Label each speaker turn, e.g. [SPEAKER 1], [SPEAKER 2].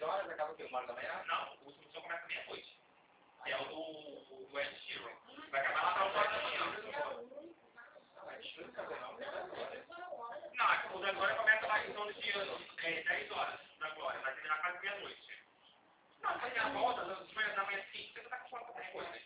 [SPEAKER 1] horas, acaba o quê? 1h da manhã?
[SPEAKER 2] Não, o último show começa meia-noite. Que é o do Ed Sheeran. Vai acabar lá para 1h da manhã. Não, o da Glória começa lá em torno de 10 horas da Glória. Vai terminar quase meia-noite. Não, mas na volta, das manhã seguinte, você tá com qualquer coisa.